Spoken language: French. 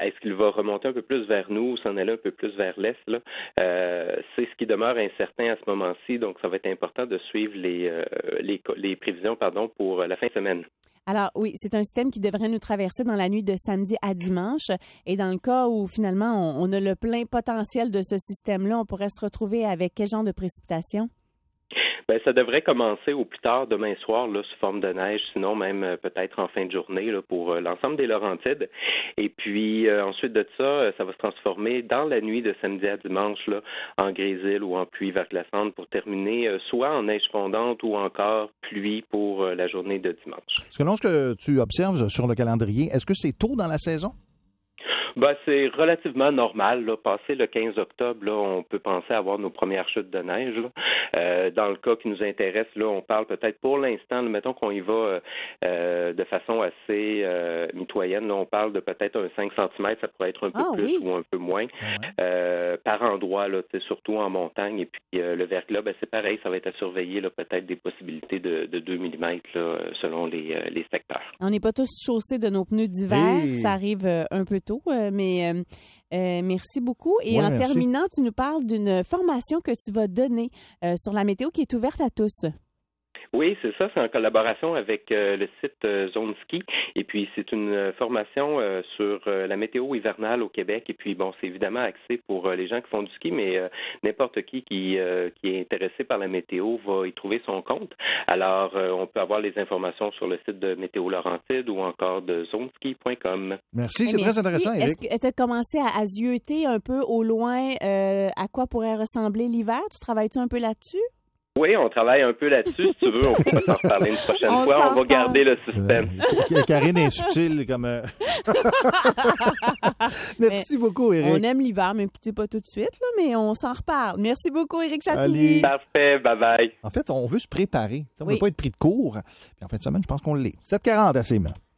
est-ce qu'il va remonter un peu plus vers nous ou s'en aller un peu plus vers l'est, là? C'est ce qui demeure incertain à ce moment-ci, donc ça va être important de suivre les prévisions pour la fin de semaine. Alors oui, c'est un système qui devrait nous traverser dans la nuit de samedi à dimanche. Et dans le cas où finalement on a le plein potentiel de ce système-là, on pourrait se retrouver avec quel genre de précipitations? Ben, ça devrait commencer au plus tard demain soir là, sous forme de neige, sinon même peut-être en fin de journée là, pour l'ensemble des Laurentides. Et puis ensuite de ça, ça va se transformer dans la nuit de samedi à dimanche là, en grésil ou en pluie verglaçante pour terminer soit en neige fondante ou encore pluie pour la journée de dimanche. Selon ce que tu observes sur le calendrier, est-ce que c'est tôt dans la saison? Ben, c'est relativement normal. Là. Passé le 15 octobre, là, on peut penser avoir nos premières chutes de neige. Là. Dans le cas qui nous intéresse, là, on parle peut-être pour l'instant, là, mettons qu'on y va de façon assez mitoyenne. Là, on parle de peut-être un 5 cm, ça pourrait être un peu plus ou un peu moins par endroit, là, surtout en montagne. Et puis le verglas, ben, c'est pareil, ça va être à surveiller là, peut-être des possibilités de 2 mm là, selon les secteurs. On n'est pas tous chaussés de nos pneus d'hiver, ça arrive un peu tôt. Mais merci beaucoup. Et en terminant, tu nous parles d'une formation que tu vas donner sur la météo qui est ouverte à tous. Oui, c'est ça. C'est en collaboration avec le site Zone Ski. Et puis, c'est une formation sur la météo hivernale au Québec. Et puis, bon, c'est évidemment axé pour les gens qui font du ski, mais n'importe qui est intéressé par la météo va y trouver son compte. Alors, on peut avoir les informations sur le site de Météo Laurentide ou encore de zoneski.com. Merci, c'est très intéressant, Éric. Est-ce que tu as commencé à zioter un peu au loin à quoi pourrait ressembler l'hiver? Tu travailles-tu un peu là-dessus? Oui, on travaille un peu là-dessus. Si tu veux, on pourra s'en reparler une prochaine fois. On va garder le suspense. Karine est subtile comme... Merci beaucoup, Éric. On aime l'hiver, mais pas tout de suite, là, mais on s'en reparle. Merci beaucoup, Éric Chatouilly. Parfait, bye-bye. En fait, on veut se préparer. On ne veut pas être pris de court. Puis en fin de semaine, je pense qu'on l'est. 7h40 à CMA.